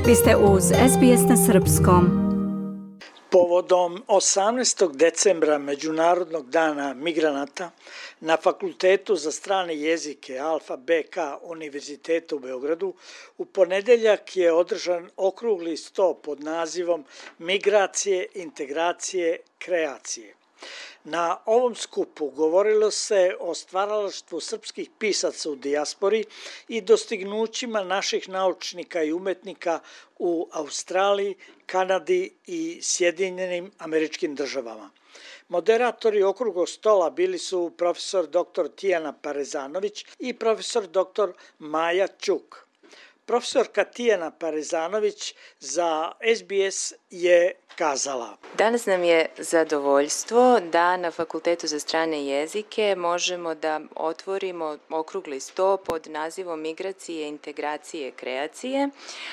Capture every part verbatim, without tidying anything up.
Vi ste uz S B S na srpskom. Povodom osamnaestog decembra Međunarodnog dana migranata na Fakultetu za strane jezike Alfa B K Univerziteta u Beogradu u ponedeljak je održan okrugli sto pod nazivom Migracije, integracije, kreacije. Na ovom skupu govorilo se o stvaralaštvu srpskih pisaca u dijaspori i dostignućima naših naučnika i umetnika u Australiji, Kanadi i Sjedinjenim Američkim Državama. Moderatori okruglog stola bili su profesor doktor Tijana Parezanović i profesor doktor Maja Ćuk. Profesorka Tijana Parezanović za S B S je kazala: Danas nam je zadovoljstvo da na Fakultetu za strane jezike možemo da otvorimo okrugli sto pod nazivom Migracije, integracije, kreacije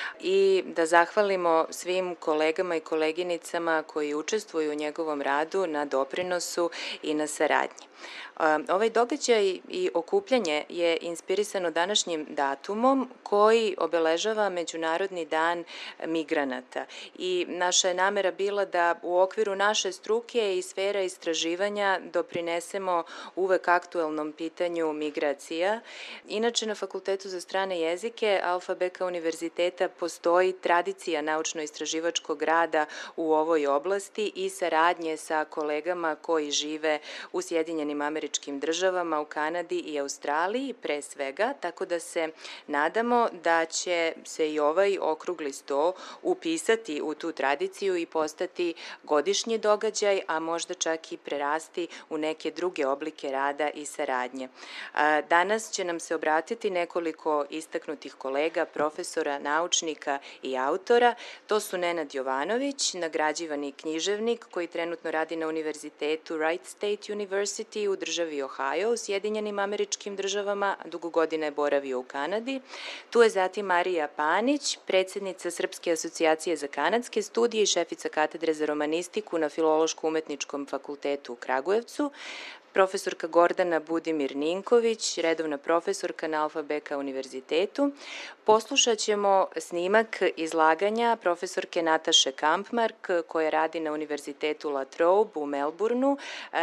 i da zahvalimo svim kolegama i koleginicama koji učestvuju u njegovom radu na doprinosu i na saradnji. Ovaj događaj i okupljanje je inspirisano današnjim datumom koji obeležava Međunarodni dan migranata i naša je namera bila da u okviru naše struke i sfera istraživanja doprinesemo uvek aktuelnom pitanju migracija. Inače, na Fakultetu za strane jezike Alfa B K Univerziteta postoji tradicija naučno-istraživačkog rada u ovoj oblasti i saradnje sa kolegama koji žive u Sjedinjenim Američkim Državama, u Kanadi i Australiji pre svega, tako da se nadamo da će se i ovaj okrugli sto upisati u tu tradiciju i postati godišnji događaj, a možda čak i prerasti u neke druge oblike rada i saradnje. Danas će nam se obratiti nekoliko istaknutih kolega, profesora, naučnika i autora. To su Nenad Jovanović, nagrađivani književnik koji trenutno radi na Univerzitetu Wright State University u državi Ohio u Sjedinjenim Američkim Državama, dugo godina je boravio u Kanadi. Tu je zatim Marija Panić, predsjednica Srpske asocijacije za kanadske studije i šefica katedre za romanistiku na Filološko-umetničkom fakultetu u Kragujevcu, profesorka Gordana Budimir Ninković, redovna profesorka na Alfa B K Univerzitetu. Poslušat ćemo snimak izlaganja profesorke Nataše Kampmark, koja radi na Univerzitetu La Trobe u Melbourneu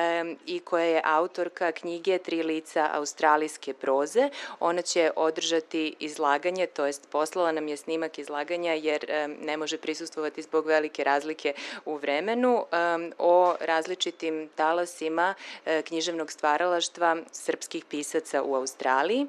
i koja je autorka knjige Tri lica australijske proze. Ona će održati izlaganje, to jest poslala nam je snimak izlaganja jer ne može prisustvovati zbog velike razlike u vremenu, o različitim talasima književnika književnog stvaralaštva srpskih pisaca u Australiji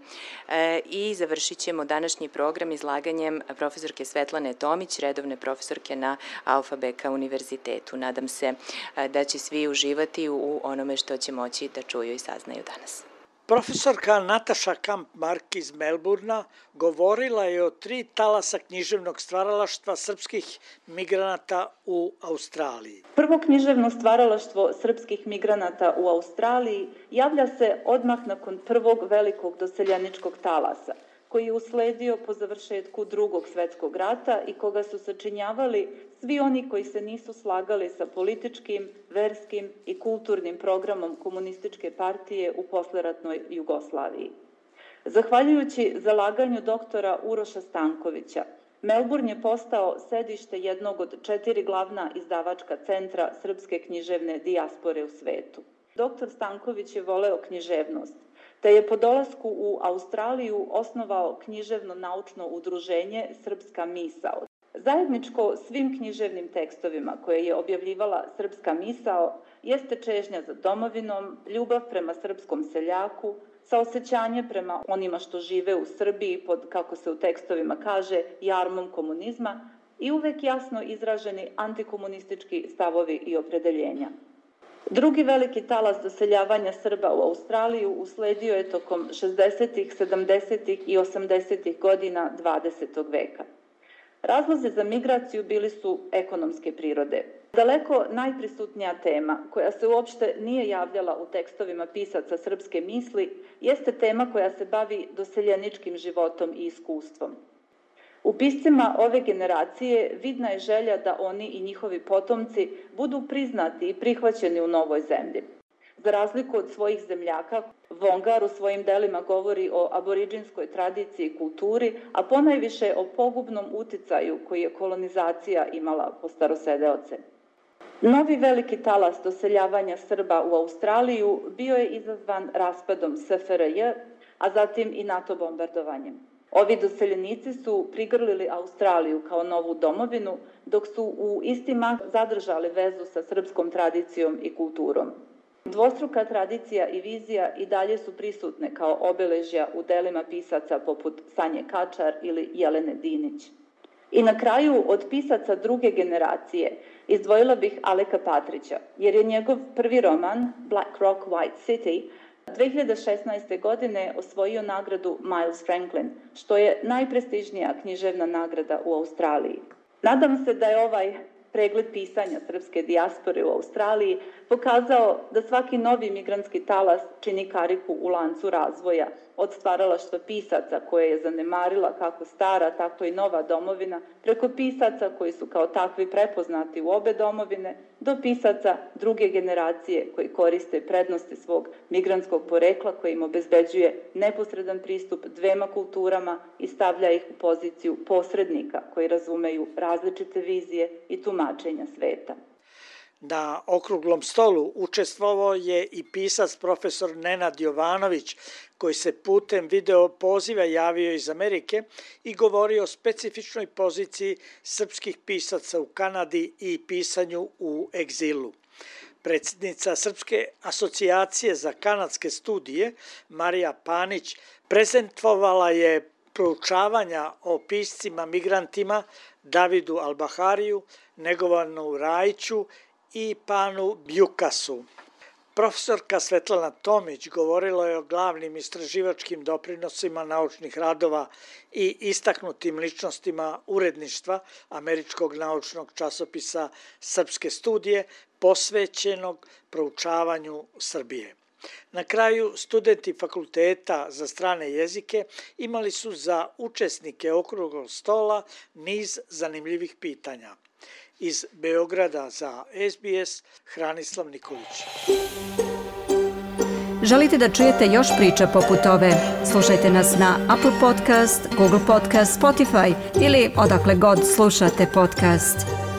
i završit ćemo današnji program izlaganjem profesorke Svetlane Tomić, redovne profesorke na Alfa B K Univerzitetu. Nadam se da će svi uživati u onome što će moći da čuju i saznaju danas. Profesorka Nataša Kampmark iz Melburna govorila je o tri talasa književnog stvaralaštva srpskih migranata u Australiji. Prvo književno stvaralaštvo srpskih migranata u Australiji javlja se odmah nakon prvog velikog doseljeničkog talasa, koji je usledio po završetku Drugog svetskog rata i koga su sačinjavali svi oni koji se nisu slagali sa političkim, verskim i kulturnim programom Komunističke partije u posleratnoj Jugoslaviji. Zahvaljujući zalaganju doktora Uroša Stankovića, Melbourne je postao sedište jednog od četiri glavna izdavačka centra srpske književne dijaspore u svetu. Doktor Stanković je voleo književnost, te je po dolasku u Australiju osnovao književno-naučno udruženje Srpska misao. Zajedničko svim književnim tekstovima koje je objavljivala Srpska misao jeste čežnja za domovinom, ljubav prema srpskom seljaku, saosećanje prema onima što žive u Srbiji pod, kako se u tekstovima kaže, jarmom komunizma i uvek jasno izraženi antikomunistički stavovi i opredeljenja. Drugi veliki talas doseljavanja Srba u Australiju usledio je tokom šezdesetih, sedamdesetih i osamdesetih godina dvadesetog veka. Razlozi za migraciju bili su ekonomske prirode. Daleko najprisutnija tema, koja se uopšte nije javljala u tekstovima pisaca srpske misli, jeste tema koja se bavi doseljeničkim životom i iskustvom. U piscima ove generacije vidna je želja da oni i njihovi potomci budu priznati i prihvaćeni u novoj zemlji. Za razliku od svojih zemljaka, Vongar u svojim delima govori o aboriđinskoj tradiciji i kulturi, a ponajviše o pogubnom uticaju koji je kolonizacija imala po starosedeoce. Novi veliki talas doseljavanja Srba u Australiju bio je izazvan raspadom S F R J, a zatim i NATO bombardovanjem. Ovi doseljenici su prigrlili Australiju kao novu domovinu, dok su u isti mah zadržali vezu sa srpskom tradicijom i kulturom. Dvostruka tradicija i vizija i dalje su prisutne kao obeležja u delima pisaca poput Sanje Kačar ili Jelene Dinić. I na kraju, od pisaca druge generacije izdvojila bih Aleka Patrića, jer je njegov prvi roman Black Rock White City dve hiljade šesnaeste. godine osvojio nagradu Miles Franklin, što je najprestižnija književna nagrada u Australiji. Nadam se da je ovaj pregled pisanja srpske dijaspore u Australiji pokazao da svaki novi migrantski talas čini kariku u lancu razvoja od stvaralaštva pisaca koje je zanemarila kako stara, tako i nova domovina, preko pisaca koji su kao takvi prepoznati u obe domovine, do pisaca druge generacije koji koriste prednosti svog migrantskog porekla koji im obezbeđuje neposredan pristup dvema kulturama i stavlja ih u poziciju posrednika koji razumeju različite vizije i tumačenja sveta. Na okruglom stolu učestvovao je i pisac profesor Nenad Jovanović, koji se putem video poziva javio iz Amerike i govorio o specifičnoj poziciji srpskih pisaca u Kanadi i pisanju u egzilu. Predsjednica Srpske asocijacije za kanadske studije, Marija Panić, prezentovala je proučavanja o piscima migrantima Davidu Albahariju, Negovanu Rajiću i Panu Bjukasu. Profesorka Svetlana Tomić govorila je o glavnim istraživačkim doprinosima naučnih radova i istaknutim ličnostima uredništva američkog naučnog časopisa Srpske studije posvećenog proučavanju Srbije. Na kraju, studenti Fakulteta za strane jezike imali su za učesnike okruglog stola niz zanimljivih pitanja. Iz Beograda za S B S, Hranislav Nikolić. Želite da čujete još priča poput ove? Slušajte nas na Apple Podcast, Google Podcast, Spotify ili odakle god slušate podcast.